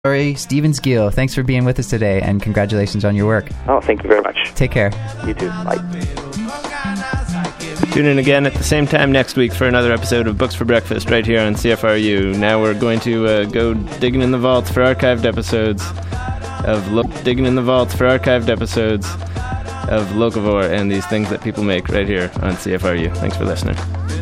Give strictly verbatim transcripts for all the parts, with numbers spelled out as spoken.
Laurie Stevens-Gill, thanks for being with us today, and congratulations on your work. Oh, thank you very much. Take care. You too. Bye. Tune in again at the same time next week for another episode of Books for Breakfast right here on C F R U. Now we're going to uh, go digging in the vaults for archived episodes of lo- digging in the vaults for archived episodes of Locavore and these things that people make right here on C F R U. Thanks for listening.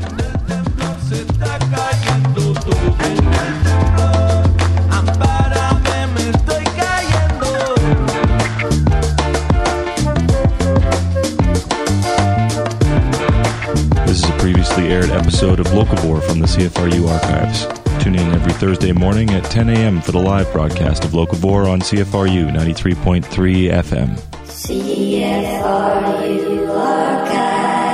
This is a previously aired episode of Locavore from the C F R U archives. Tune in every Thursday morning at ten a.m. for the live broadcast of Locavore on C F R U ninety-three point three F M. C F R U archive.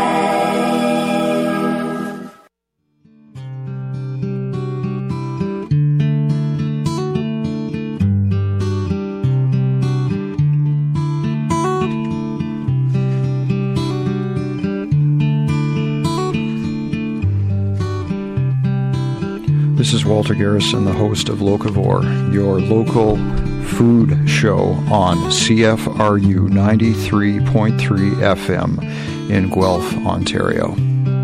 This is Walter Garrison, the host of Locavore, your local food show on C F R U ninety-three point three F M in Guelph, Ontario.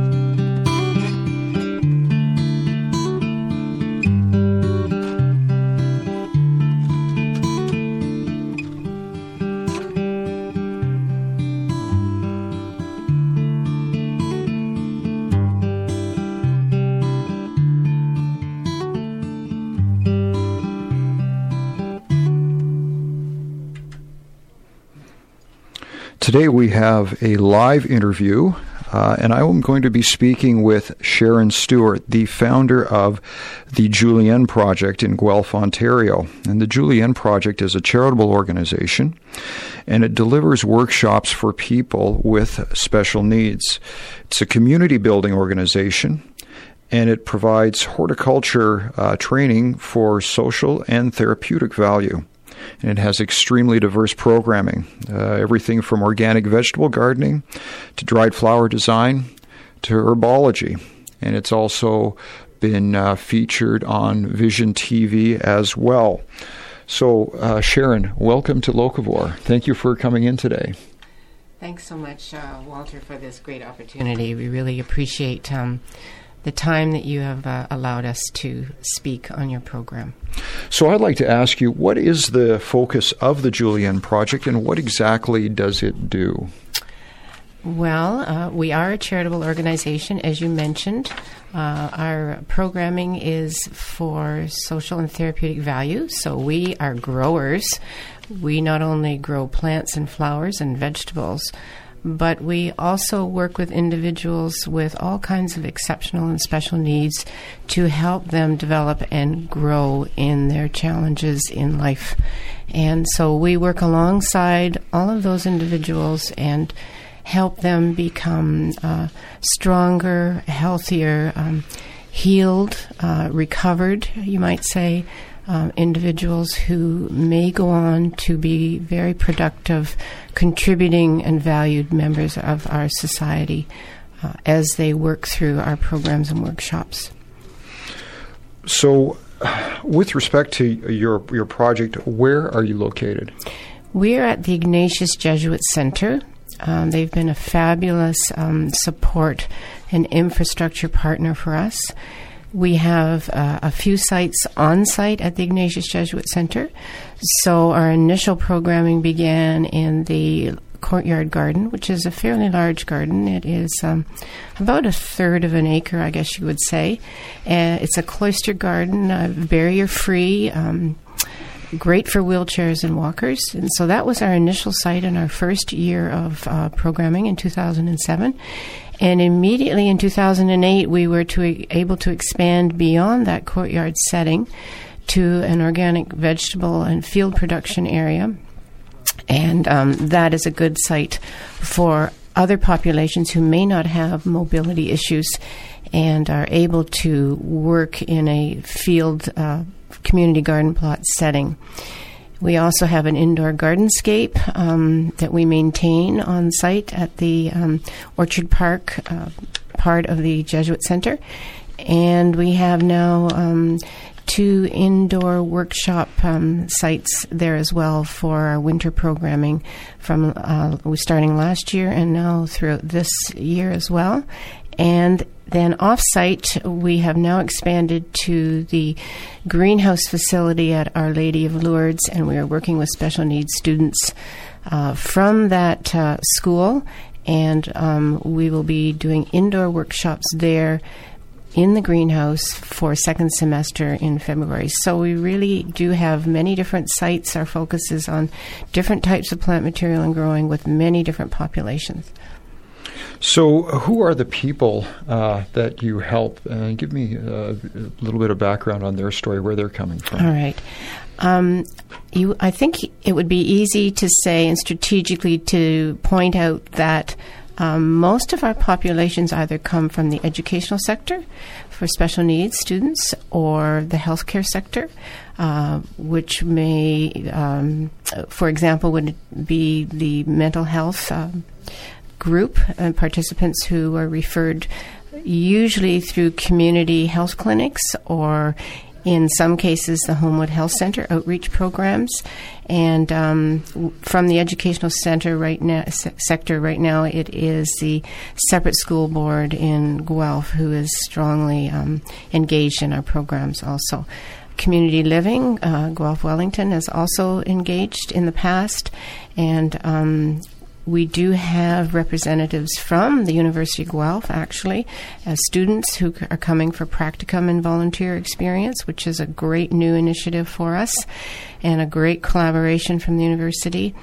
Today we have a live interview, uh, and I am going to be speaking with Sharon Stewart, the founder of the Julienne Project in Guelph, Ontario. And the Julienne Project is a charitable organization, and it delivers workshops for people with special needs. It's a community building organization, and it provides horticulture uh, training for social and therapeutic value. And it has extremely diverse programming, uh, everything from organic vegetable gardening to dried flower design to herbology. And it's also been uh, featured on Vision T V as well. So, uh, Sharon, welcome to Locavore. Thank you for coming in today. Thanks so much, uh, Walter, for this great opportunity. We really appreciate um, the time that you have uh, allowed us to speak on your program. So I'd like to ask you, what is the focus of the Julienne Project, and what exactly does it do? Well, uh, we are a charitable organization, as you mentioned. Uh, our programming is for social and therapeutic value, so we are growers. We not only grow plants and flowers and vegetables, but we also work with individuals with all kinds of exceptional and special needs to help them develop and grow in their challenges in life. And so we work alongside all of those individuals and help them become uh, stronger, healthier, um, healed, uh, recovered, you might say, Um, individuals who may go on to be very productive, contributing and valued members of our society uh, as they work through our programs and workshops. So, with respect to your your project, where are you located? We're at the Ignatius Jesuit Center. Um, they've been a fabulous um, support and infrastructure partner for us. We have uh, a few sites on site at the Ignatius Jesuit Center. So our initial programming began in the Courtyard Garden, which is a fairly large garden. It is um, about a third of an acre, I guess you would say. Uh, it's a cloistered garden, uh, barrier-free, um, great for wheelchairs and walkers. And so that was our initial site in our first year of uh, programming in two thousand seven. And immediately in two thousand eight, we were to able to expand beyond that courtyard setting to an organic vegetable and field production area. And um, that is a good site for other populations who may not have mobility issues and are able to work in a field uh, community garden plot setting. We also have an indoor gardenscape um, that we maintain on site at the um, Orchard Park uh, part of the Jesuit Center. And we have now um, two indoor workshop um, sites there as well for our winter programming from uh, we starting last year and now throughout this year as well. And then off-site, we have now expanded to the greenhouse facility at Our Lady of Lourdes, and we are working with special needs students uh, from that uh, school, and um, we will be doing indoor workshops there in the greenhouse for second semester in February. So we really do have many different sites. Our focus is on different types of plant material and growing with many different populations. So who are the people uh, that you help? Uh, give me uh, a little bit of background on their story, where they're coming from. All right. Um, you, I think it would be easy to say and strategically to point out that um, most of our populations either come from the educational sector for special needs students or the healthcare sector, uh, which may, um, for example, would be the mental health um, group and participants who are referred usually through community health clinics or in some cases the Homewood Health Center outreach programs. And um, from the educational center right now, se- sector right now, it is the separate school board in Guelph who is strongly um, engaged in our programs also. Community Living, uh, Guelph Wellington, has also engaged in the past, and um, we do have representatives from the University of Guelph, actually, as students who are coming for practicum and volunteer experience, which is a great new initiative for us and a great collaboration from the university.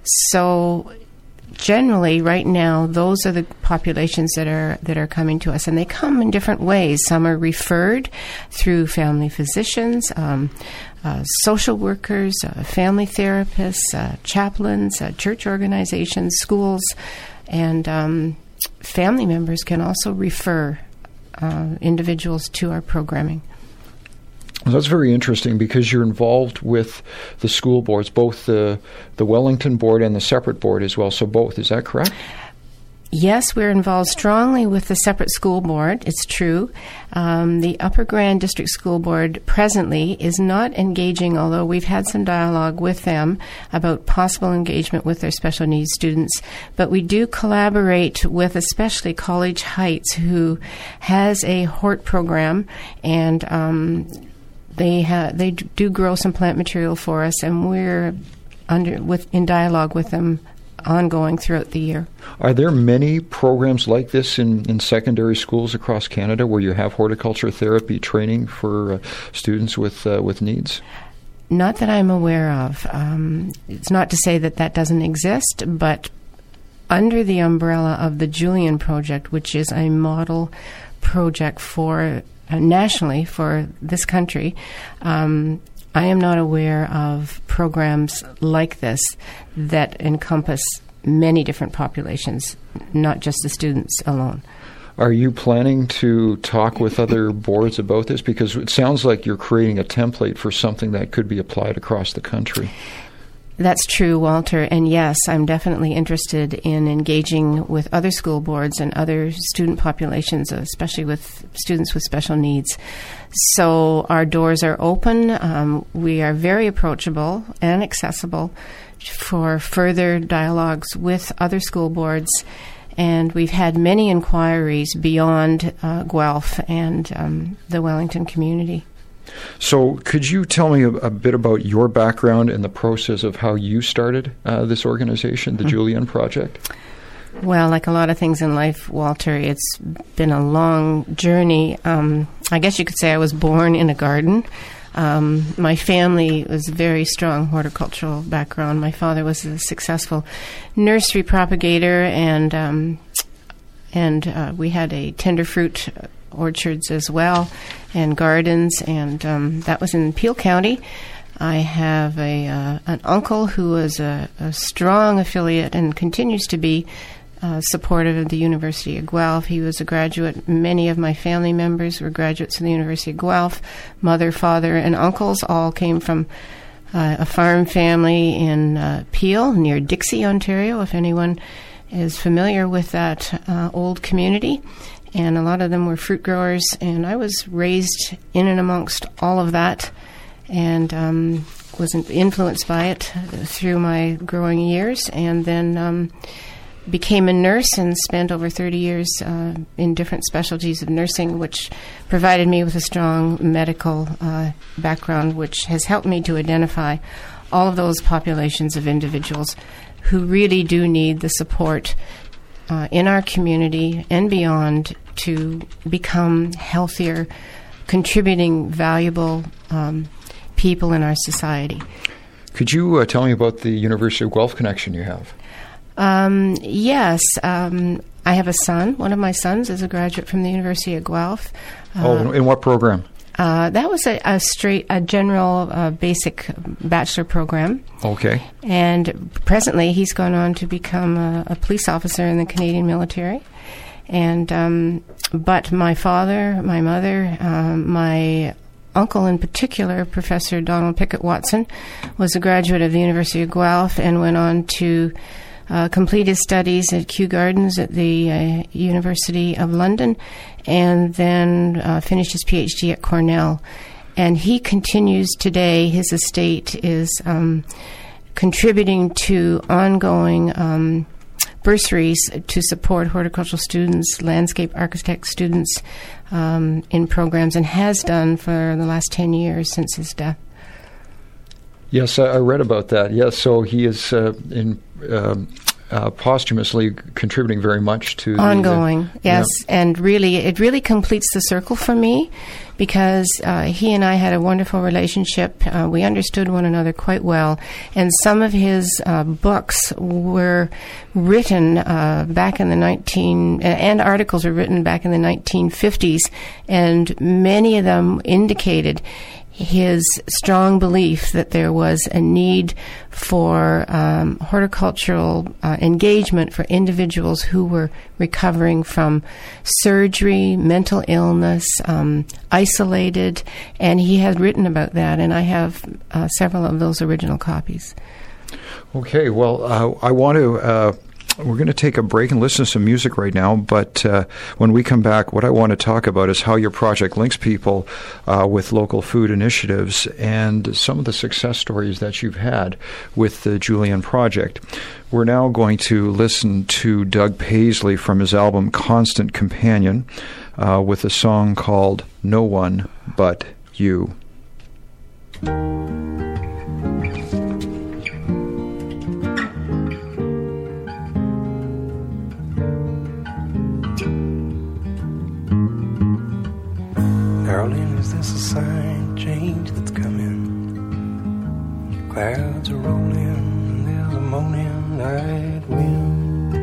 So generally, right now, those are the populations that are that are coming to us, and they come in different ways. Some are referred through family physicians, um, uh, social workers, uh, family therapists, uh, chaplains, uh, church organizations, schools, and um, family members can also refer uh, individuals to our programming. Well, that's very interesting because you're involved with the school boards, both the the Wellington board and the separate board as well. So both, is that correct? Yes, we're involved strongly with the separate school board. It's true. Um, the Upper Grand District School Board presently is not engaging, although we've had some dialogue with them about possible engagement with their special needs students. But we do collaborate with especially College Heights, who has a Hort program, and um, they ha- they do grow some plant material for us, and we're under with in dialogue with them ongoing throughout the year. Are there many programs like this in, in secondary schools across Canada where you have horticulture therapy training for uh, students with uh, with needs? Not that I'm aware of. Um, it's not to say that that doesn't exist, but under the umbrella of the Julian Project, which is a model project for uh, nationally for this country, um, I am not aware of programs like this that encompass many different populations, not just the students alone. Are you planning to talk with other boards about this? Because it sounds like you're creating a template for something that could be applied across the country. That's true, Walter. And yes, I'm definitely interested in engaging with other school boards and other student populations, especially with students with special needs. So our doors are open. Um, we are very approachable and accessible for further dialogues with other school boards. And we've had many inquiries beyond uh, Guelph and um, the Wellington community. So could you tell me a, a bit about your background and the process of how you started uh, this organization, the mm-hmm. Julian Project? Well, like a lot of things in life, Walter, it's been a long journey. Um, I guess you could say I was born in a garden. Um, my family was a very strong horticultural background. My father was a successful nursery propagator, and um, and uh, we had a tender fruit orchards as well, and gardens, and um, that was in Peel County. I have a uh, an uncle who was a, a strong affiliate and continues to be uh, supportive of the University of Guelph. He was a graduate. Many of my family members were graduates of the University of Guelph. Mother, father, and uncles all came from uh, a farm family in uh, Peel, near Dixie, Ontario, if anyone is familiar with that uh, old community. and a lot of them were fruit growers, and I was raised in and amongst all of that, and um, was influenced by it through my growing years, and then um, became a nurse and spent over thirty years uh, in different specialties of nursing, which provided me with a strong medical uh, background, which has helped me to identify all of those populations of individuals who really do need the support uh, in our community and beyond to become healthier, contributing, valuable um, people in our society. Could you uh, tell me about the University of Guelph connection you have? Um, yes. Um, I have a son. One of my sons is a graduate from the University of Guelph. Uh, oh, in, in what program? Uh, that was a, a straight, a general uh, basic bachelor program. Okay. And presently he's gone on to become a, a police officer in the Canadian military. And um, but my father, my mother, um, my uncle in particular, Professor Donald Pickett Watson, was a graduate of the University of Guelph and went on to uh, complete his studies at Kew Gardens at the uh, University of London, and then uh, finished his PhD at Cornell. And he continues today. His estate is um, contributing to ongoing um, bursaries to support horticultural students, landscape architect students um, in programs, and has done for the last ten years since his death. Yes, I, I read about that. Yes, so he is uh, in um, uh, posthumously contributing very much to ongoing. The, uh, yes, yeah. And really, it really completes the circle for me, because uh, he and I had a wonderful relationship. Uh, we understood one another quite well, and some of his uh, books were written uh, back in the nineteen, uh, and articles were written back in the nineteen fifties, and many of them indicated his strong belief that there was a need for um, horticultural uh, engagement for individuals who were recovering from surgery, mental illness, um, isolated, and he had written about that, and I have uh, several of those original copies. Okay, well, uh, I want to... Uh We're going to take a break and listen to some music right now, but uh, when we come back, what I want to talk about is how your project links people uh, with local food initiatives and some of the success stories that you've had with the Julienne Project. We're now going to listen to Doug Paisley from his album Constant Companion uh, with a song called No One But You. Darling, is this a sign of change that's coming? Clouds are rolling and there's a moaning night wind.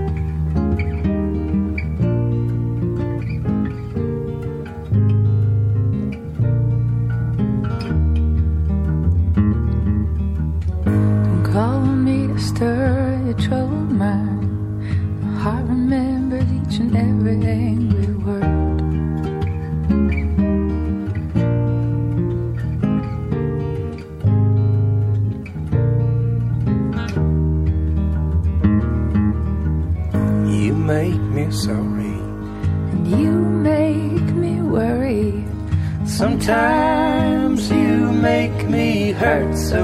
Don't call me to stir your troubled mind. My heart remembers each and every angry word. Make me sorry, and you make me worry. Sometimes you make me hurt so.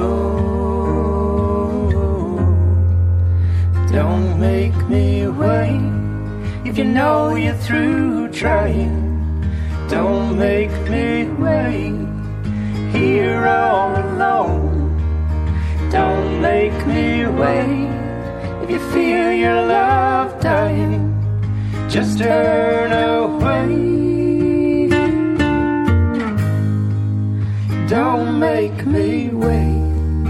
Don't make me wait if you know you're through trying. Don't make me wait here all alone. Don't make me wait if you feel your love dying. Just turn away. Don't make me wait.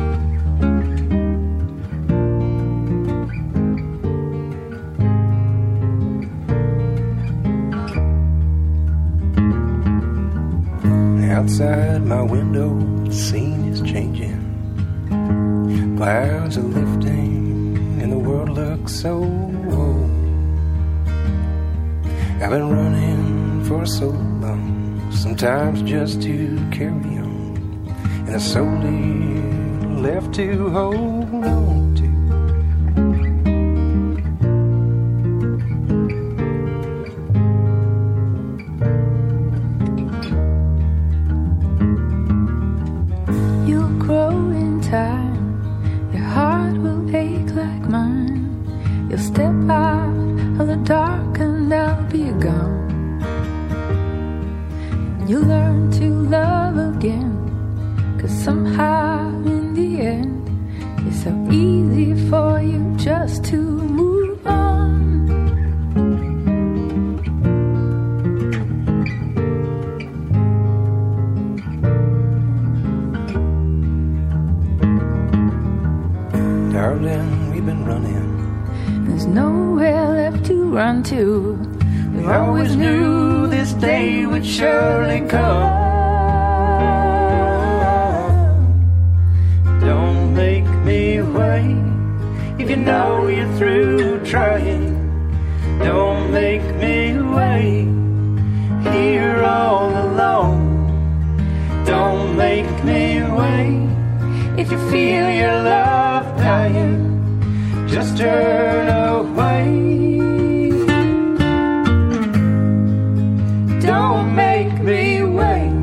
Outside my window, the scene is changing. Clouds are lifting and the world looks so old. I've been running for so long, sometimes just to carry on, and there's so little left to hold on to. will ache like mine. You'll step out of the dark and I'll be gone. You'll learn to love again, 'cause somehow in the end it's so easy for you just to move on. Darling, we've been running. There's nowhere left to run to. We always knew this day would surely come. Don't make me wait if you know you're through trying. Don't make me wait here all alone. Don't make me wait if you feel your love dying. Just turn away. Don't make me wait.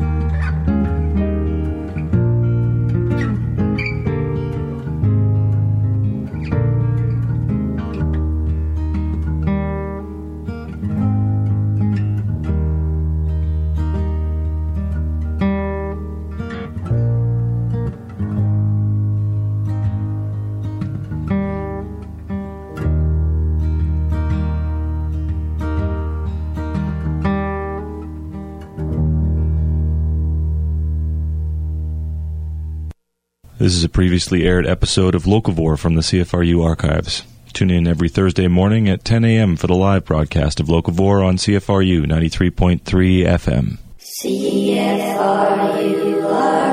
This is a previously aired episode of Locavore from the C F R U archives. Tune in every Thursday morning at ten a.m. for the live broadcast of Locavore on C F R U ninety-three point three F M. C F R U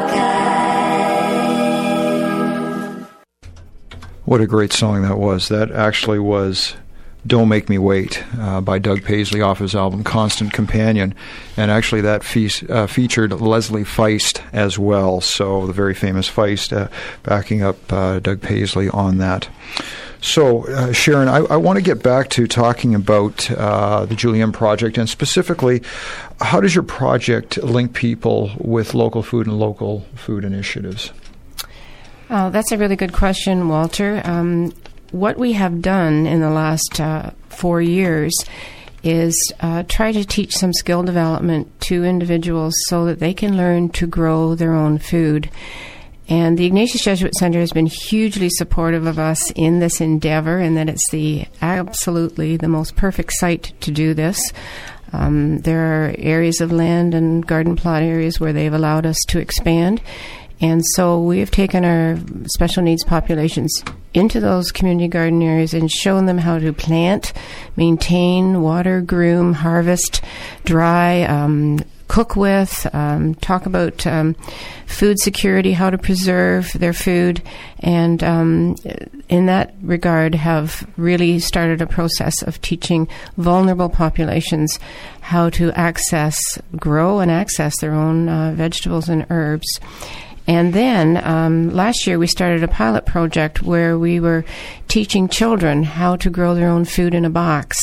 Archive. What a great song that was. That actually was Don't Make Me Wait uh, by Doug Paisley off his album Constant Companion. And actually that fe- uh, featured Leslie Feist as well, so the very famous Feist uh, backing up uh, Doug Paisley on that. So, uh, Sharon, I, I want to get back to talking about uh, the Julienne Project, and specifically, how does your project link people with local food and local food initiatives? Oh, that's a really good question, Walter. Um, what we have done in the last uh, four years is uh, try to teach some skill development to individuals so that they can learn to grow their own food. And the Ignatius Jesuit Center has been hugely supportive of us in this endeavor, and that it's the absolutely the most perfect site to do this. Um, there are areas of land and garden plot areas where they've allowed us to expand. And so we have taken our special needs populations into those community garden areas and shown them how to plant, maintain, water, groom, harvest, dry, um, cook with, um, talk about um, food security, how to preserve their food, and um, in that regard have really started a process of teaching vulnerable populations how to access, grow and access their own uh, vegetables and herbs. And then um, last year we started a pilot project where we were teaching children how to grow their own food in a box.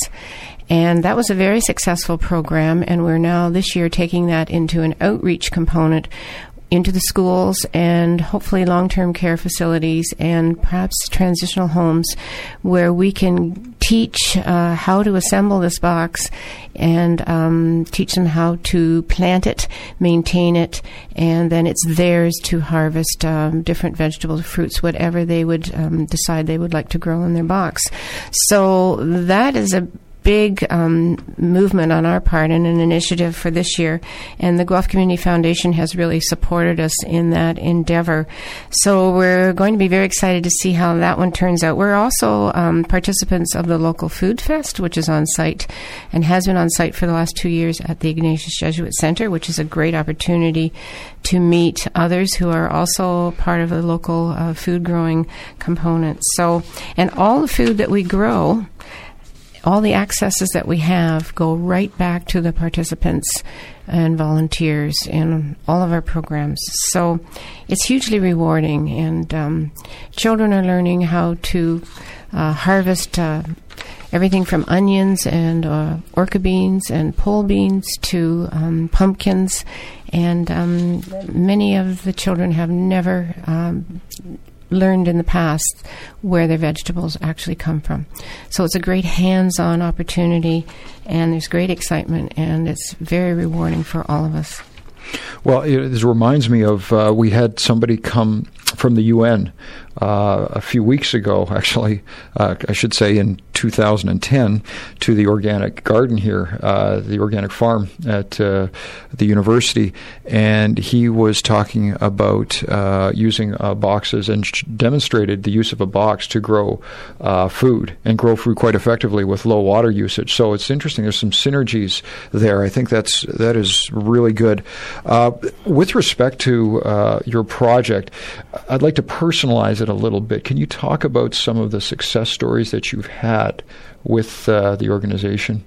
And that was a very successful program, and we're now this year taking that into an outreach component into the schools and hopefully long-term care facilities and perhaps transitional homes where we can teach uh, how to assemble this box and um, teach them how to plant it, maintain it, and then it's theirs to harvest um, different vegetables, fruits, whatever they would um, decide they would like to grow in their box. So that is a big um, movement on our part and an initiative for this year, and the Guelph Community Foundation has really supported us in that endeavor. So we're going to be very excited to see how that one turns out. We're also um, participants of the local food fest, which is on site and has been on site for the last two years at the Ignatius Jesuit Center, which is a great opportunity to meet others who are also part of the local uh, food growing component. So, and all the food that we grow, all the accesses that we have go right back to the participants and volunteers in all of our programs. So it's hugely rewarding, and um, children are learning how to uh, harvest uh, everything from onions and uh, orca beans and pole beans to um, pumpkins, and um, many of the children have never um, learned in the past where their vegetables actually come from. So it's a great hands-on opportunity, and there's great excitement, and it's very rewarding for all of us. Well, it, this reminds me of uh, we had somebody come from the U N uh, a few weeks ago, actually, uh, I should say in two thousand ten, to the organic garden here, uh, the organic farm at uh, the university, and he was talking about uh, using uh, boxes and sh- demonstrated the use of a box to grow uh, food and grow food quite effectively with low water usage. So it's interesting. There's some synergies there. I think that's that is really good. Uh, with respect to uh, your project, I'd like to personalize it a little bit. Can you talk about some of the success stories that you've had with uh, the organization?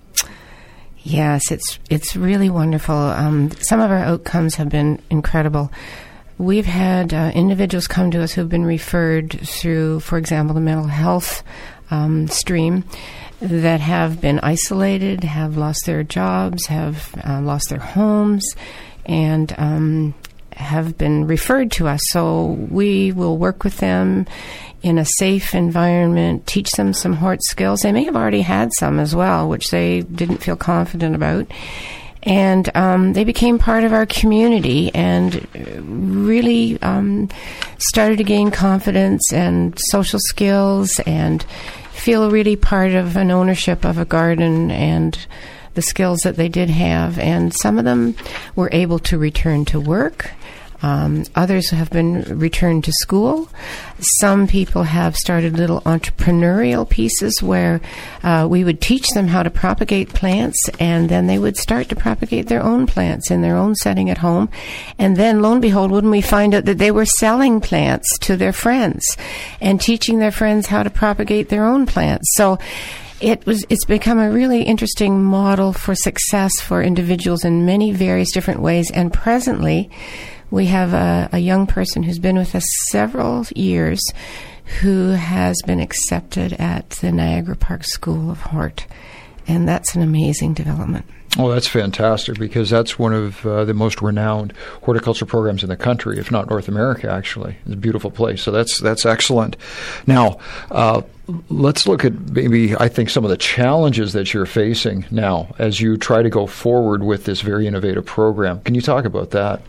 Yes, it's it's really wonderful. Um, some of our outcomes have been incredible. We've had uh, individuals come to us who've been referred through, for example, the mental health um, stream, that have been isolated, have lost their jobs, have uh, lost their homes, and um, have been referred to us. So we will work with them in a safe environment, teach them some hort skills. They may have already had some as well, which they didn't feel confident about. And um, they became part of our community and really um, started to gain confidence and social skills and feel really part of an ownership of a garden and the skills that they did have. And some of them were able to return to work. Um, others have been returned to school. Some people have started little entrepreneurial pieces where uh, we would teach them how to propagate plants, and then they would start to propagate their own plants in their own setting at home. And then, lo and behold, wouldn't we find out that they were selling plants to their friends and teaching their friends how to propagate their own plants. So It was. It's become a really interesting model for success for individuals in many various different ways. And presently, we have a, a young person who's been with us several years who has been accepted at the Niagara Park School of Hort. And that's an amazing development. Oh, that's fantastic, because that's one of uh, the most renowned horticulture programs in the country, if not North America, actually. It's a beautiful place. So that's that's excellent. Now, uh, let's look at maybe, I think, some of the challenges that you're facing now as you try to go forward with this very innovative program. Can you talk about that?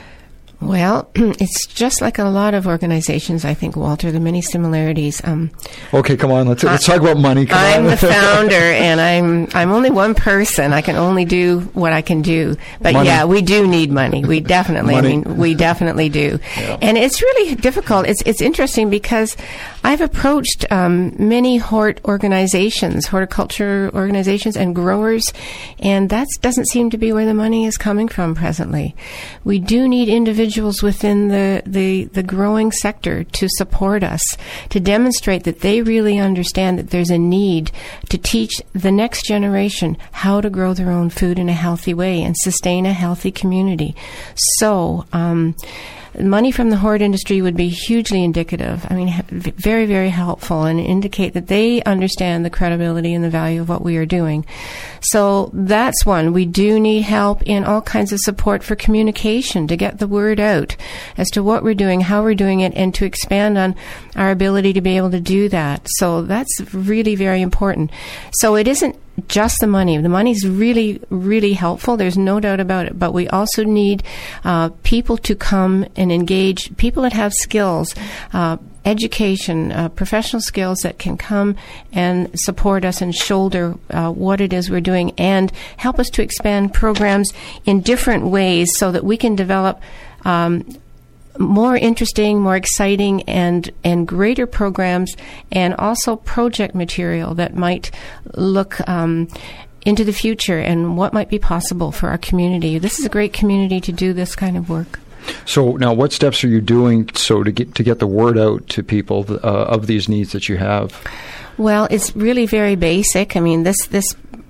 Well, it's just like a lot of organizations, I think, Walter. There are many similarities. Um, okay, come on. Let's, let's talk about money. Come I'm on. the founder, and I'm I'm only one person. I can only do what I can do. But money. yeah, we do need money. We definitely, Money. I mean, we definitely do. Yeah. And it's really difficult. It's it's interesting because I've approached um, many hort organizations, horticulture organizations, and growers, and that doesn't seem to be where the money is coming from presently. We do need individuals within the, the, the growing sector to support us, to demonstrate that they really understand that there's a need to teach the next generation how to grow their own food in a healthy way and sustain a healthy community. So, um, money from the hort industry would be hugely indicative. I mean, very, very helpful, and indicate that they understand the credibility and the value of what we are doing. So that's one. We do need help in all kinds of support for communication to get the word out as to what we're doing, how we're doing it, and to expand on our ability to be able to do that. So that's really very important. So it isn't just the money. The money's really, really helpful. There's no doubt about it. But we also need uh, people to come and engage, people that have skills, uh, education, uh, professional skills that can come and support us and shoulder uh, what it is we're doing and help us to expand programs in different ways so that we can develop um, more interesting, more exciting, and and greater programs, and also project material that might look um, into the future and what might be possible for our community. This is a great community to do this kind of work. So now, what steps are you doing so to get to get the word out to people uh, of these needs that you have? Well, it's really very basic. I mean, this this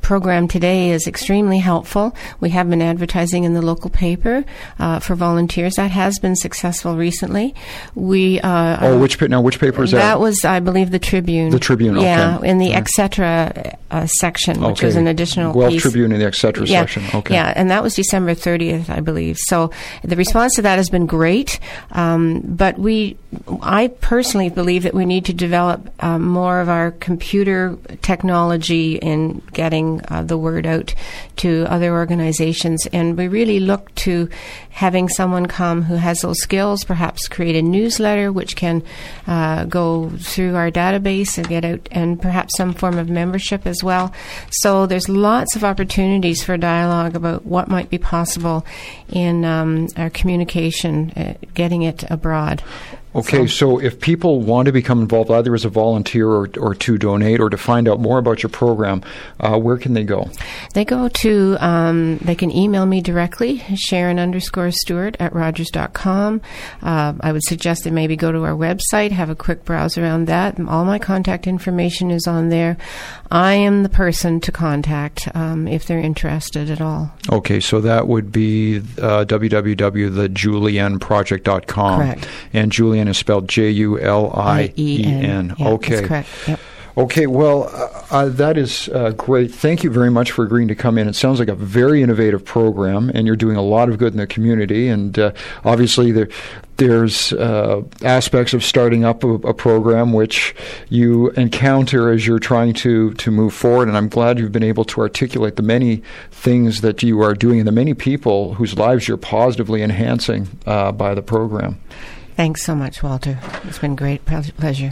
program today is extremely helpful. We have been advertising in the local paper uh, for volunteers. That has been successful recently. We uh, oh, which pa- now which paper is that? That was, I believe, the Tribune. The Tribune, okay. Yeah, in the Right. et cetera uh, section, which Okay. was an additional Guelph piece. Tribune in the et cetera Yeah, section. Okay. yeah, and that was December thirtieth, I believe. So the response to that has been great. Um, but we, I personally believe that we need to develop um, more of our computer technology in getting uh, the word out to other organizations, and we really look to having someone come who has those skills, perhaps create a newsletter which can uh, go through our database and get out, and perhaps some form of membership as well. So there's lots of opportunities for dialogue about what might be possible in um, our communication, uh, getting it abroad. Okay, so if people want to become involved, either as a volunteer or, or to donate or to find out more about your program, uh, where can they go? They go to, um, they can email me directly, Sharon underscore Stewart at Rogers dot com. Uh, I would suggest they maybe go to our website, have a quick browse around that. All my contact information is on there. I am the person to contact um, if they're interested at all. Okay, so that would be uh, w w w dot the julienne project dot com. Correct. And Julienne is spelled J U L I E N. Yeah, Okay. that's correct. Yep. Okay, well, uh, uh, that is uh, great. Thank you very much for agreeing to come in. It sounds like a very innovative program, and you're doing a lot of good in the community. And uh, obviously, there, there's uh, aspects of starting up a, a program which you encounter as you're trying to, to move forward. And I'm glad you've been able to articulate the many things that you are doing and the many people whose lives you're positively enhancing uh, by the program. Thanks so much, Walter. It's been great ple- pleasure.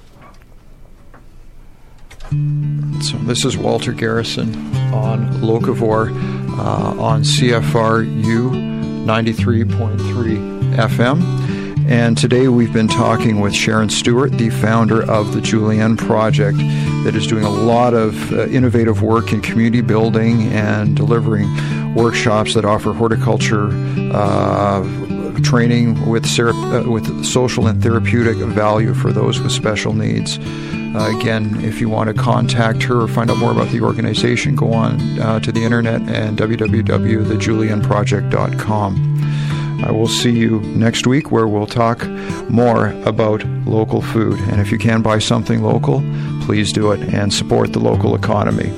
So this is Walter Garrison on Locavore uh, on C F R U ninety-three point three F M. And today we've been talking with Sharon Stewart, the founder of the Julienne Project, that is doing a lot of uh, innovative work in community building and delivering workshops that offer horticulture uh, training with, ser- uh, with social and therapeutic value for those with special needs. Uh, again, if you want to contact her or find out more about the organization, go on uh, to the internet and w w w dot the julienne project dot com. I will see you next week where we'll talk more about local food. And if you can buy something local, please do it and support the local economy.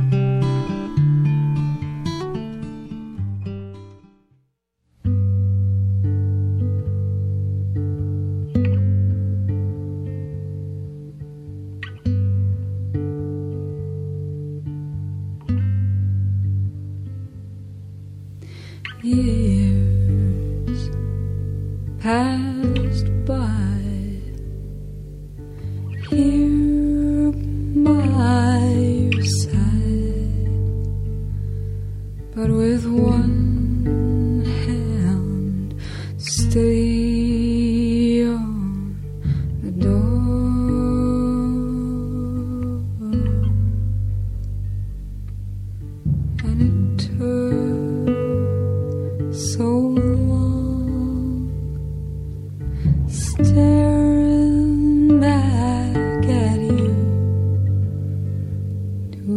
Years passed by here by your side, but with one hand steady on the door, and it took so long staring back at you to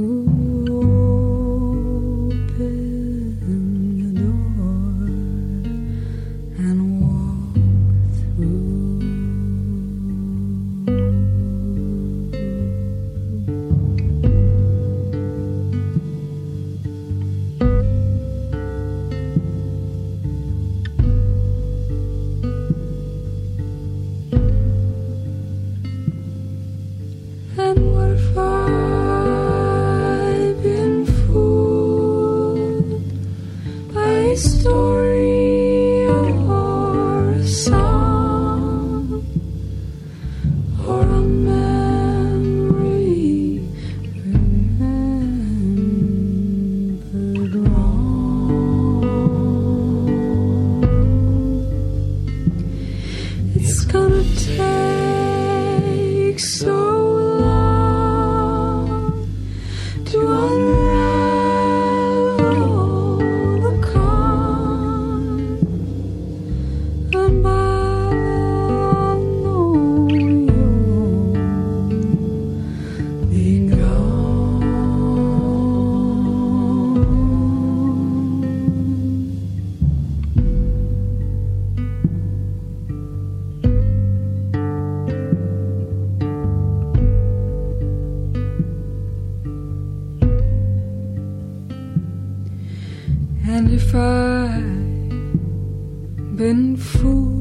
open the door and walk through. And what if I've been fooled by a story or a song or a memory remembered wrong? It's gonna take so to unravel the con, and by then know you'll be gone. if I've been fooled.